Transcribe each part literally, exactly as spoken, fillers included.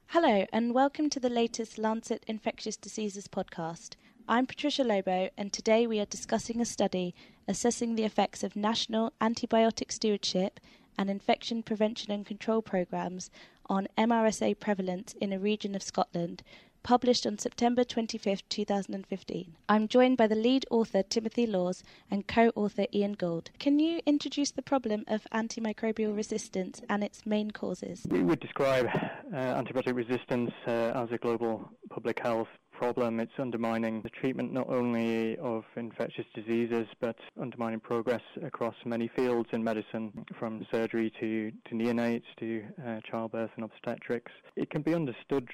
Hello and welcome to the latest Lancet Infectious Diseases podcast. I'm Patricia Lobo and today we are discussing a study assessing the effects of national antibiotic stewardship and infection prevention and control programmes on M R S A prevalence in a region of Scotland, published on September twenty-fifth, twenty fifteen. I'm joined by the lead author Timothy Laws and co-author Ian Gould. Can you introduce the problem of antimicrobial resistance and its main causes? We would describe uh, antibiotic resistance uh, as a global public health problem. It's undermining the treatment not only of infectious diseases but undermining progress across many fields in medicine, from surgery to, to neonates to uh, childbirth and obstetrics. It can be understood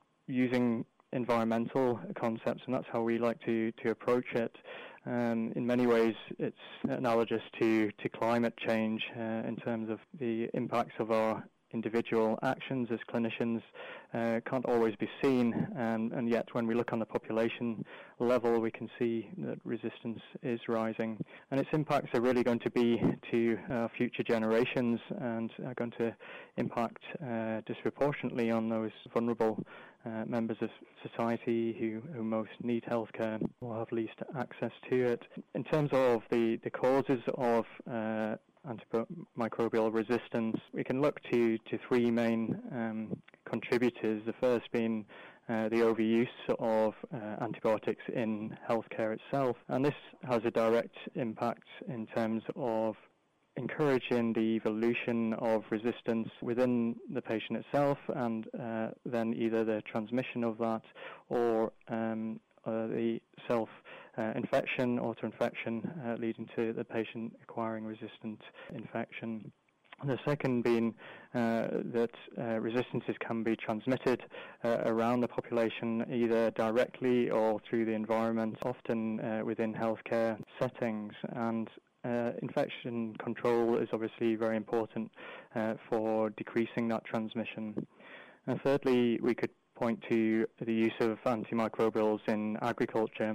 using environmental concepts, and that's how we like to, to approach it. Um, in many ways, it's analogous to, to climate change uh, in terms of the impacts of our individual actions as clinicians uh, can't always be seen, and, and yet when we look on the population level we can see that resistance is rising, and its impacts are really going to be to uh, future generations and are going to impact uh, disproportionately on those vulnerable uh, members of society who, who most need healthcare or have least access to it. In terms of the, the causes of uh, antimicrobial resistance, we can look to, to three main um, contributors, the first being uh, the overuse of uh, antibiotics in healthcare itself, and this has a direct impact in terms of encouraging the evolution of resistance within the patient itself, and uh, then either the transmission of that or um, uh, the self Uh, infection, auto-infection, uh, leading to the patient acquiring resistant infection. And the second being uh, that uh, resistances can be transmitted uh, around the population, either directly or through the environment, often uh, within healthcare settings. And uh, infection control is obviously very important uh, for decreasing that transmission. And thirdly, we could point to the use of antimicrobials in agriculture.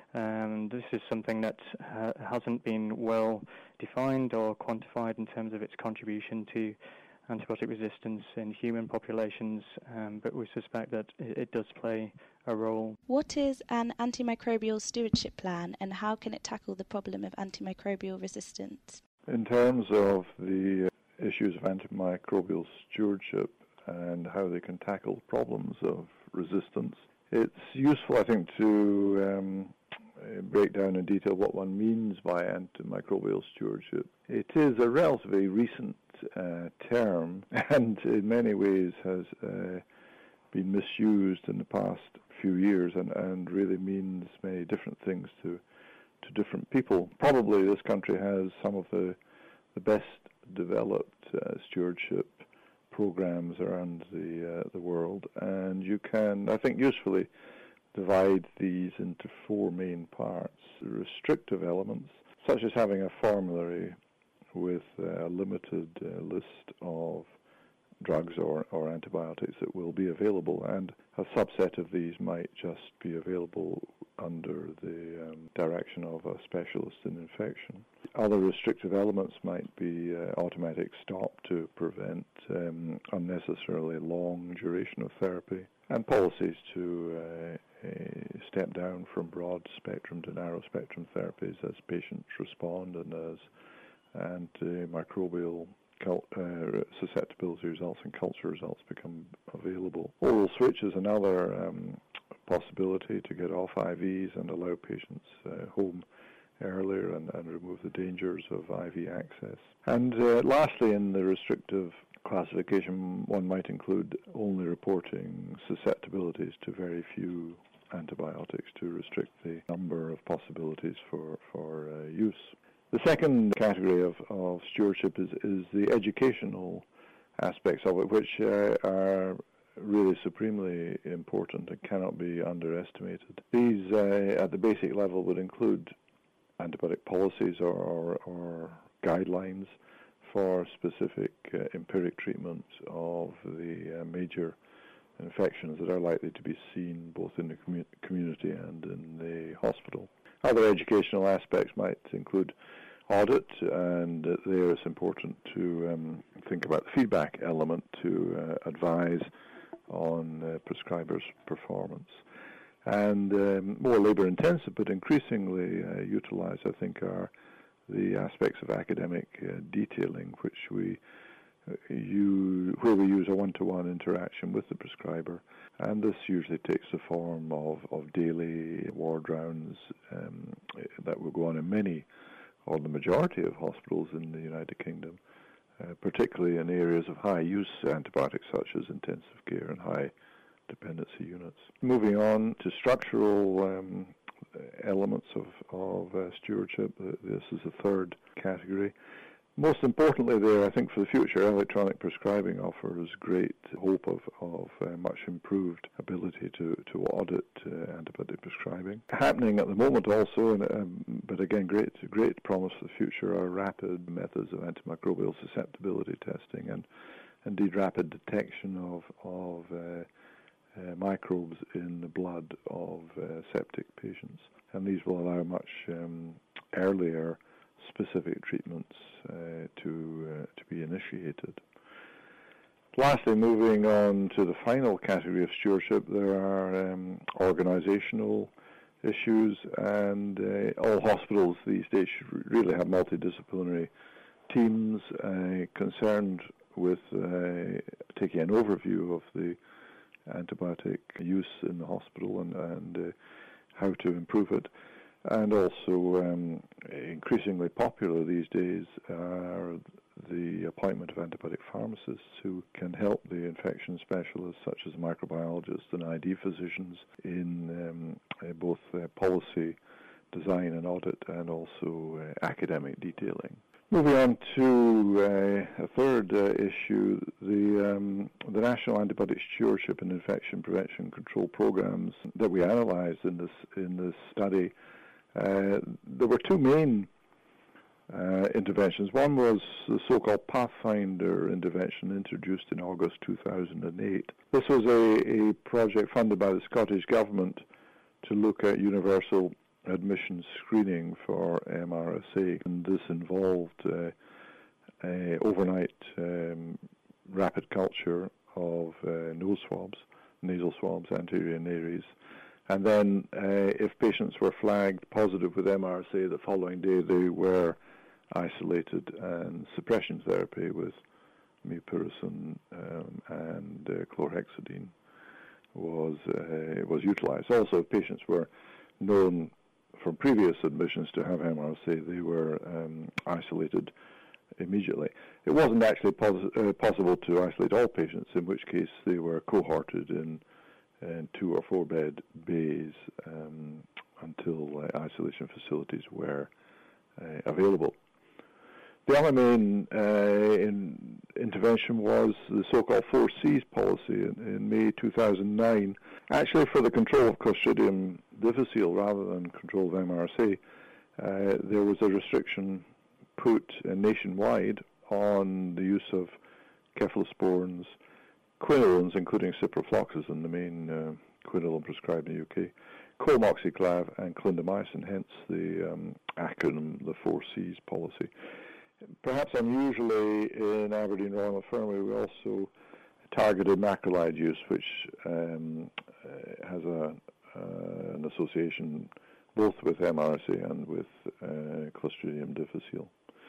Um, this is something that uh, hasn't been well defined or quantified in terms of its contribution to antibiotic resistance in human populations, um, but we suspect that it, it does play a role. What is an antimicrobial stewardship plan and how can it tackle the problem of antimicrobial resistance? In terms of the issues of antimicrobial stewardship and how they can tackle problems of resistance, it's useful, I think, to um, break down in detail what one means by antimicrobial stewardship. It is a relatively recent uh, term and in many ways has uh, been misused in the past few years and, and really means many different things to, to different people. Probably this country has some of the, the best developed uh, stewardship programs around the uh, the world, and you can, I think, usefully divide these into four main parts. Restrictive elements, such as having a formulary with a limited uh, list of drugs or, or antibiotics that will be available, and a subset of these might just be available under the um, direction of a specialist in infection. Other restrictive elements might be uh, automatic stop to prevent um, unnecessarily long duration of therapy, and policies to uh, uh, step down from broad spectrum to narrow spectrum therapies as patients respond and as antimicrobial Cult, uh, susceptibility results and culture results become available. Oral switch is another um, possibility to get off I Vs and allow patients uh, home earlier and, and remove the dangers of I V access. And uh, lastly, in the restrictive classification, one might include only reporting susceptibilities to very few antibiotics to restrict the number of possibilities for, for uh, use. The second category of, of stewardship is, is the educational aspects of it, which uh, are really supremely important and cannot be underestimated. These, uh, at the basic level, would include antibiotic policies or, or, or guidelines for specific uh, empiric treatment of the uh, major infections that are likely to be seen both in the commu- community and in the hospital. Other educational aspects might include audit, and uh, there it's important to um, think about the feedback element to uh, advise on uh, prescribers' performance. And um, more labour-intensive, but increasingly uh, utilised, I think, are the aspects of academic uh, detailing, which we uh, use, where we use a one-to-one interaction with the prescriber. And this usually takes the form of, of daily ward rounds um, that will go on in many, or the majority of hospitals in the United Kingdom, uh, particularly in areas of high-use antibiotics such as intensive care and high dependency units. Moving on to structural um, elements of, of uh, stewardship, uh, this is the third category. Most importantly there, I think for the future, electronic prescribing offers great hope of, of uh, much improved ability to, to audit uh, antibiotic prescribing. Happening at the moment also, and, um, but again great great promise for the future, are rapid methods of antimicrobial susceptibility testing and indeed rapid detection of, of uh, Uh, microbes in the blood of uh, septic patients. And these will allow much um, earlier specific treatments uh, to uh, to be initiated. Lastly, moving on to the final category of stewardship, there are um, organizational issues, and uh, all hospitals these days should really have multidisciplinary teams uh, concerned with uh, taking an overview of the antibiotic use in the hospital and, and uh, how to improve it. And also um, increasingly popular these days are the appointment of antibiotic pharmacists who can help the infection specialists such as microbiologists and I D physicians in um, uh, both uh, policy design and audit and also uh, academic detailing. Moving on to uh, a third uh, issue, the um, the National Antibiotic Stewardship and Infection Prevention Control programs that we analysed in this in this study. Uh, there were two main uh, interventions. One was the so-called Pathfinder intervention introduced in August two thousand eight. This was a, a project funded by the Scottish Government to look at universal admission screening for M R S A, and this involved uh, uh, overnight um, rapid culture of uh, nose swabs, nasal swabs, anterior nares, and then uh, if patients were flagged positive with M R S A the following day, they were isolated, and suppression therapy with mupirocin um, and uh, chlorhexidine was uh, was utilized. Also, if patients were known from previous admissions to have M R S A, they were um, isolated immediately. It wasn't actually pos- uh, possible to isolate all patients, in which case they were cohorted in, in two or four bed bays um, until uh, isolation facilities were uh, available. The other main uh, in, intervention was the so-called four C's policy in, in May two thousand nine, actually for the control of Clostridium difficile rather than control of M R S A. Uh, there was a restriction put uh, nationwide on the use of cephalosporins, quinolones, including ciprofloxacin, the main uh, quinolone prescribed in the U K, colmoxiclav and clindamycin, hence the um, acronym, the four C's policy. Perhaps unusually in Aberdeen Royal Infirmary, we also targeted macrolide use, which um, uh, has a, uh, an association both with M R S A and with uh, Clostridium difficile.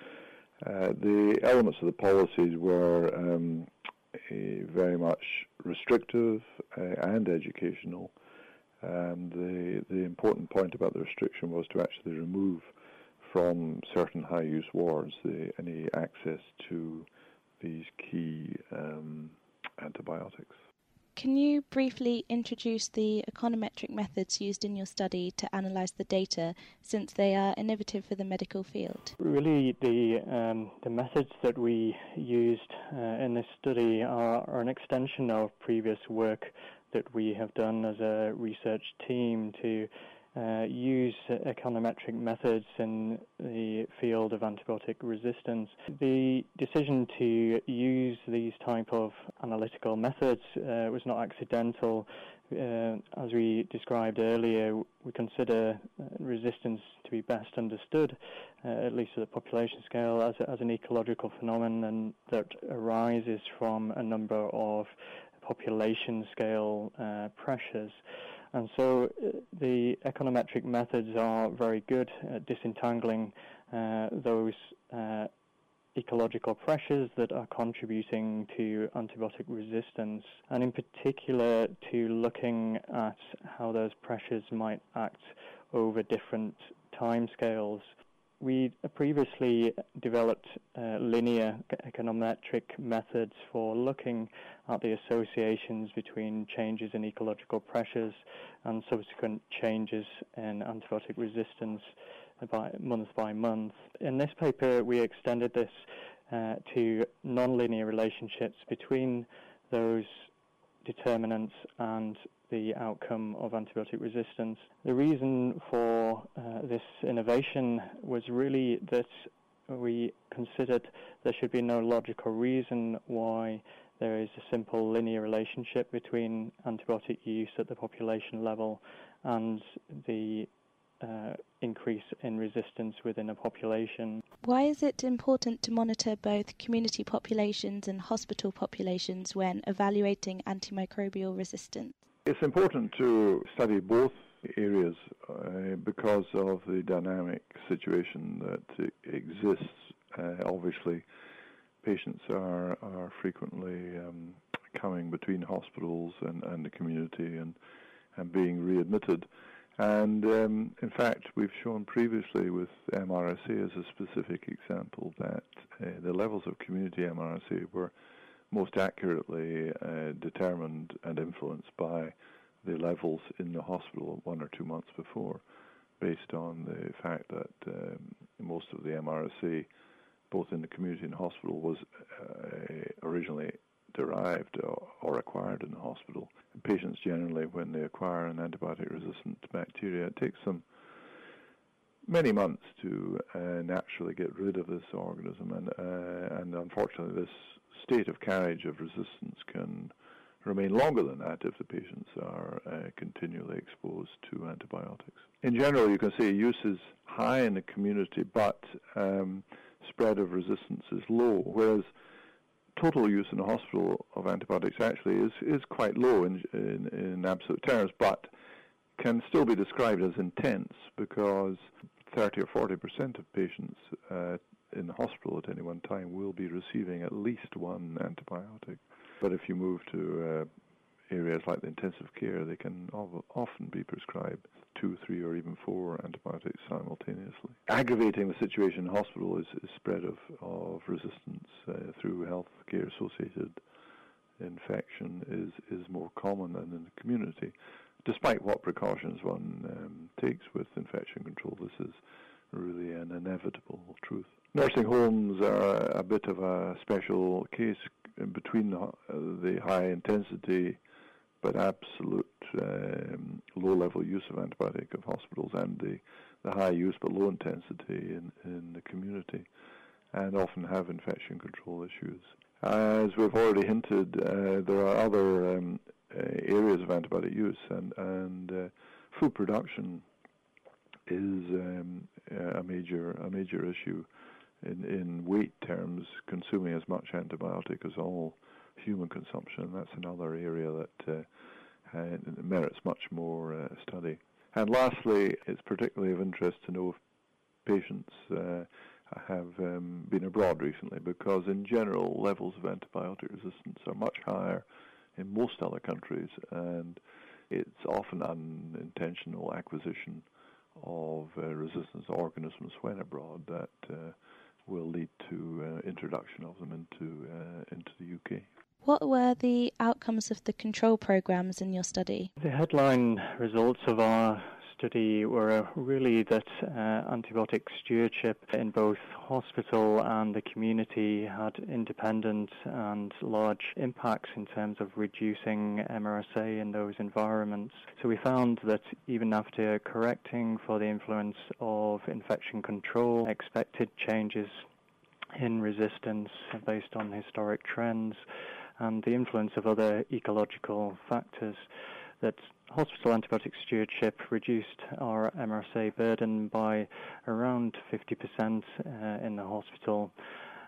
Uh, the elements of the policies were um, very much restrictive uh, and educational. And the, the important point about the restriction was to actually remove from certain high-use wards the, any access to these key um, antibiotics. Can you briefly introduce the econometric methods used in your study to analyse the data, since they are innovative for the medical field? Really, the um, the methods that we used uh, in this study are, are an extension of previous work that we have done as a research team to Uh, use econometric methods in the field of antibiotic resistance. The decision to use these type of analytical methods uh, was not accidental. Uh, as we described earlier, we consider resistance to be best understood, uh, at least at the population scale, as, as an ecological phenomenon that arises from a number of population scale uh, pressures. And so uh, the econometric methods are very good at disentangling uh, those uh, ecological pressures that are contributing to antibiotic resistance, and in particular to looking at how those pressures might act over different timescales. We previously developed uh, linear econometric methods for looking at the associations between changes in ecological pressures and subsequent changes in antibiotic resistance by month by month. In this paper, we extended this uh, to nonlinear relationships between those determinants and the outcome of antibiotic resistance. The reason for uh, this innovation was really that we considered there should be no logical reason why there is a simple linear relationship between antibiotic use at the population level and the uh, increase in resistance within a population. Why is it important to monitor both community populations and hospital populations when evaluating antimicrobial resistance? It's important to study both areas uh, because of the dynamic situation that exists. Uh, obviously, patients are, are frequently um, coming between hospitals and, and the community and, and being readmitted. And um, in fact, we've shown previously with M R S A as a specific example that uh, the levels of community M R S A were most accurately uh, determined and influenced by the levels in the hospital one or two months before, based on the fact that um, most of the M R S A, both in the community and hospital, was uh, originally derived or, or acquired in the hospital. And patients generally, when they acquire an antibiotic-resistant bacteria, it takes them many months to uh, naturally get rid of this organism, and uh, and unfortunately this state of carriage of resistance can remain longer than that if the patients are uh, continually exposed to antibiotics. In general, you can say use is high in the community, but um, spread of resistance is low, whereas total use in the hospital of antibiotics actually is, is quite low in, in, in absolute terms, but can still be described as intense because thirty or forty percent of patients uh, in the hospital at any one time will be receiving at least one antibiotic. But if you move to uh, areas like the intensive care, they can often be prescribed two, three, or even four antibiotics simultaneously. Aggravating the situation in hospital is, is spread of, of resistance uh, through healthcare-associated infection is, is more common than in the community. Despite what precautions one um, takes with infection control, this is really an inevitable truth. Nursing homes are a bit of a special case in between the, uh, the high intensity but absolute um, low-level use of antibiotic of hospitals and the, the high use but low intensity in, in the community, and often have infection control issues. As we've already hinted, uh, there are other um, uh, areas of antibiotic use, and, and uh, food production is um, a major a major issue in, in weight terms, consuming as much antibiotic as all human consumption. That's another area that uh, uh, merits much more uh, study. And lastly, it's particularly of interest to know if patients uh, have um, been abroad recently, because in general levels of antibiotic resistance are much higher in most other countries, and it's often unintentional acquisition of uh, resistance organisms when abroad that uh, will lead to uh, introduction of them into uh, into the U K. What were the outcomes of the control programs in your study? The headline results of our study were really that uh, antibiotic stewardship in both hospital and the community had independent and large impacts in terms of reducing M R S A in those environments. So we found that even after correcting for the influence of infection control, expected changes in resistance based on historic trends, and the influence of other ecological factors, that hospital antibiotic stewardship reduced our M R S A burden by around fifty percent uh, in the hospital,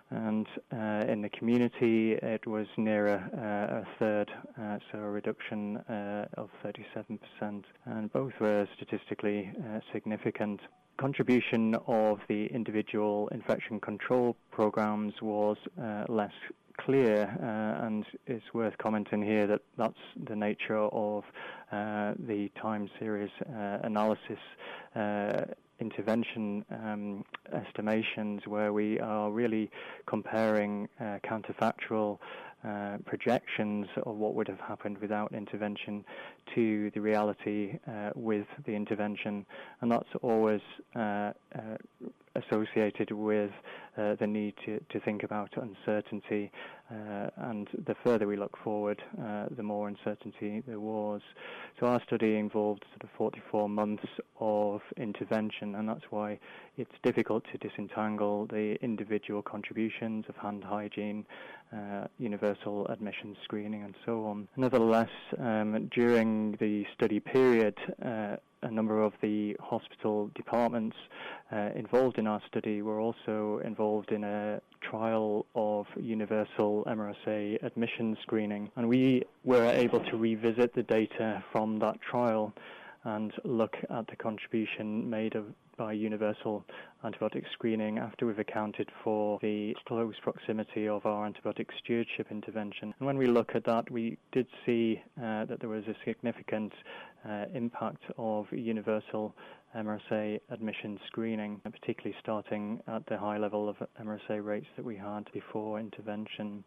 And uh, in the community, it was nearer uh, a third, uh, so a reduction uh, of thirty-seven percent, and both were statistically uh, significant. Contribution of the individual infection control programs was uh, less clear, uh, and it's worth commenting here that that's the nature of uh, the time series uh, analysis uh, intervention um, estimations, where we are really comparing uh, counterfactual uh, projections of what would have happened without intervention to the reality uh, with the intervention, and that's always uh, uh, associated with uh, the need to, to think about uncertainty, uh, and the further we look forward, uh, the more uncertainty there was. So our study involved sort of forty-four months of intervention, and that's why it's difficult to disentangle the individual contributions of hand hygiene, uh, universal admission screening, and so on. Nevertheless, um, during the study period, uh, a number of the hospital departments uh, involved in our study were also involved in a trial of universal M R S A admission screening, and we were able to revisit the data from that trial and look at the contribution made of, by universal antibiotic screening after we've accounted for the close proximity of our antibiotic stewardship intervention. And when we look at that, we did see uh, that there was a significant uh, impact of universal M R S A admission screening, particularly starting at the high level of M R S A rates that we had before intervention.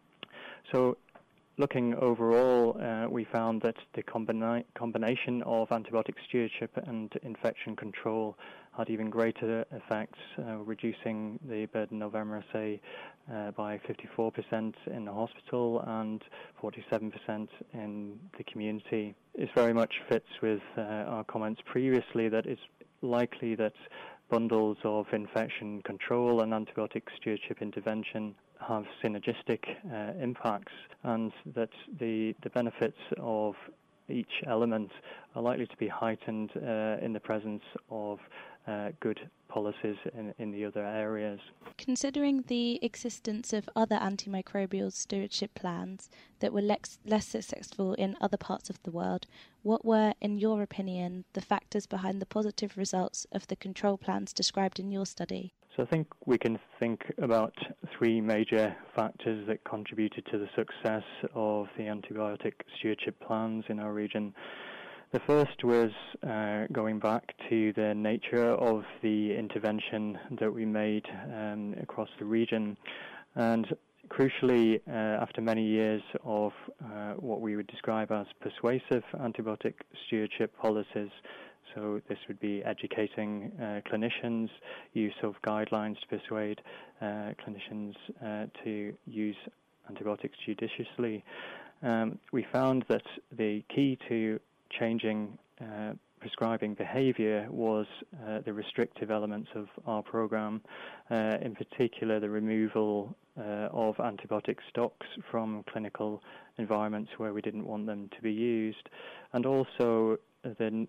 So looking overall, uh, we found that the combina- combination of antibiotic stewardship and infection control had even greater effects, uh, reducing the burden of M R S A uh, by fifty-four percent in the hospital and forty-seven percent in the community. It very much fits with uh, our comments previously that it's likely that bundles of infection control and antibiotic stewardship intervention have synergistic uh, impacts, and that the, the benefits of each element are likely to be heightened uh, in the presence of uh, good policies in, in the other areas. Considering the existence of other antimicrobial stewardship plans that were lex- less successful in other parts of the world, what were, in your opinion, the factors behind the positive results of the control plans described in your study? So I think we can think about three major factors that contributed to the success of the antibiotic stewardship plans in our region. The first was uh, going back to the nature of the intervention that we made um, across the region. And crucially, uh, after many years of uh, what we would describe as persuasive antibiotic stewardship policies, so this would be educating uh, clinicians, use of guidelines to persuade uh, clinicians uh, to use antibiotics judiciously. Um, we found that the key to changing uh, prescribing behavior was uh, the restrictive elements of our program, uh, in particular the removal uh, of antibiotic stocks from clinical environments where we didn't want them to be used, and also the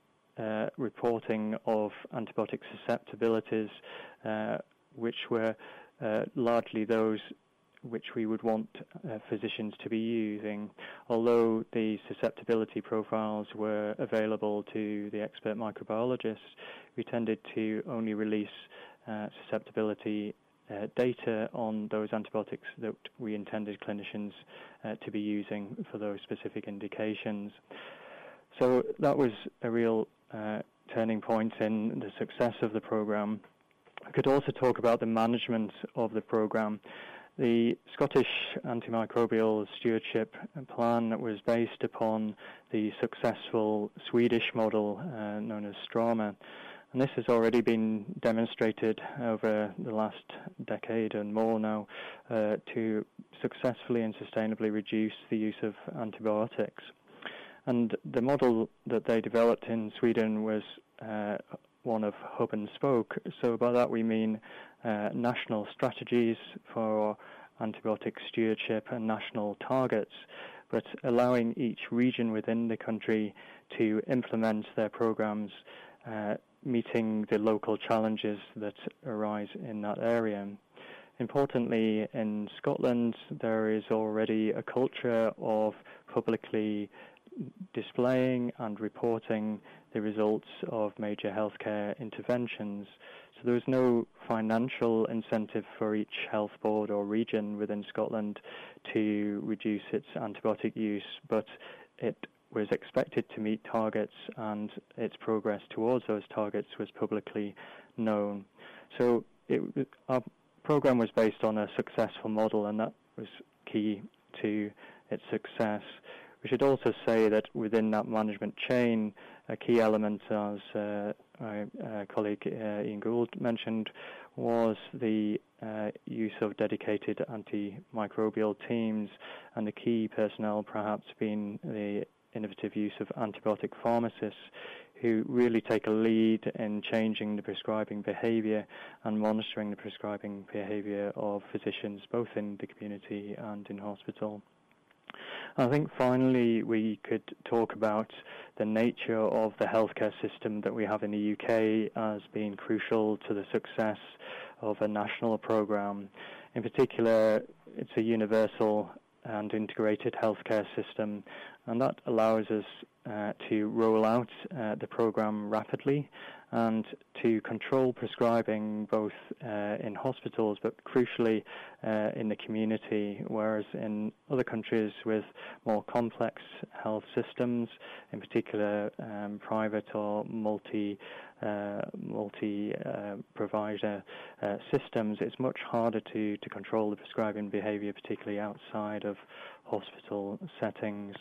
uh, reporting of antibiotic susceptibilities, uh, which were uh, largely those which we would want uh, physicians to be using. Although the susceptibility profiles were available to the expert microbiologists, we tended to only release uh, susceptibility uh, data on those antibiotics that we intended clinicians uh, to be using for those specific indications. So that was a real uh, turning point in the success of the program. I could also talk about the management of the program. The Scottish antimicrobial stewardship plan was based upon the successful Swedish model uh, known as Strama, and this has already been demonstrated over the last decade and more now uh, to successfully and sustainably reduce the use of antibiotics. And the model that they developed in Sweden was uh, one of hub and spoke. So by that we mean uh, national strategies for antibiotic stewardship and national targets, but allowing each region within the country to implement their programs, uh, meeting the local challenges that arise in that area. Importantly, in Scotland, there is already a culture of publicly displaying and reporting the results of major healthcare interventions. So there is no financial incentive for each health board or region within Scotland to reduce its antibiotic use, but it was expected to meet targets, and its progress towards those targets was publicly known. So it, our program was based on a successful model, and that was key to its success. We should also say that within that management chain, a key element, as uh, my uh, colleague uh, Ian Gould mentioned, was the uh, use of dedicated antimicrobial teams, and the key personnel perhaps being the innovative use of antibiotic pharmacists, who really take a lead in changing the prescribing behaviour and monitoring the prescribing behaviour of physicians, both in the community and in hospital. I think finally we could talk about the nature of the healthcare system that we have in the U K as being crucial to the success of a national programme. In particular, it's a universal and integrated healthcare system, and that allows us uh, to roll out uh, the programme rapidly and to control prescribing both uh, in hospitals but crucially uh, in the community, whereas in other countries with more complex health systems, in particular um, private or multi uh, multi uh, provider uh, systems, it's much harder to, to control the prescribing behaviour, particularly outside of hospital settings.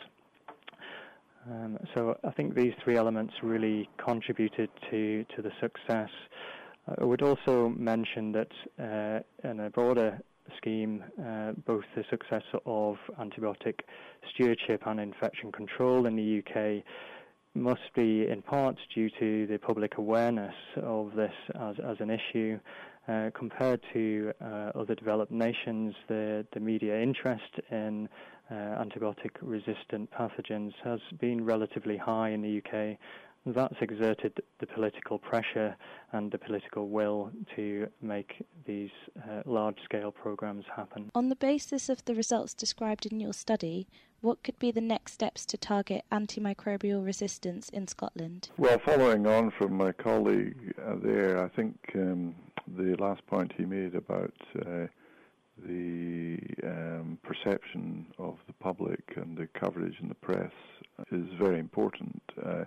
Um, so I think these three elements really contributed to, to the success. I would also mention that uh, in a broader scheme, uh, both the success of antibiotic stewardship and infection control in the U K must be in part due to the public awareness of this as, as an issue. Uh, compared to uh, other developed nations, the, the media interest in uh, antibiotic-resistant pathogens has been relatively high in the U K. That's exerted the political pressure and the political will to make these uh, large-scale programs happen. On the basis of the results described in your study, what could be the next steps to target antimicrobial resistance in Scotland? Well, following on from my colleague uh, there, I think um, the last point he made about uh, the um, perception of the public and the coverage in the press is very important. Uh,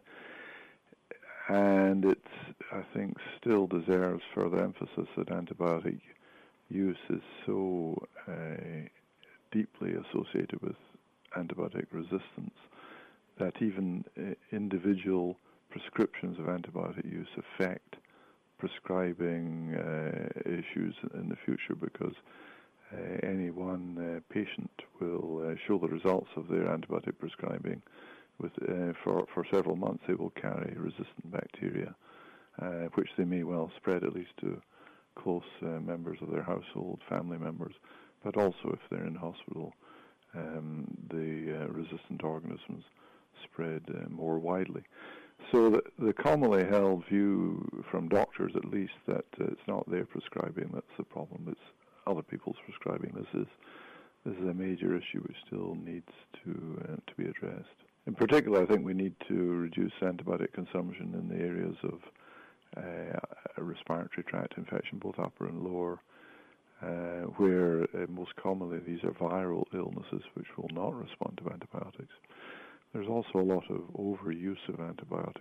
and it, I think, still deserves further emphasis that antibiotic use is so uh, deeply associated with antibiotic resistance that even uh, individual prescriptions of antibiotic use affect prescribing uh, issues in the future, because uh, any one uh, patient will uh, show the results of their antibiotic prescribing. With uh, for, for several months they will carry resistant bacteria, uh, which they may well spread at least to close uh, members of their household, family members, but also if they're in hospital, um, the uh, resistant organisms spread uh, more widely. So the, the commonly held view from doctors, at least, that uh, it's not their prescribing that's the problem, it's other people's prescribing. This is this is a major issue which still needs to uh, to be addressed. In particular, I think we need to reduce antibiotic consumption in the areas of uh, respiratory tract infection, both upper and lower, uh, where uh, most commonly these are viral illnesses which will not respond to antibiotics. There's also a lot of overuse of antibiotics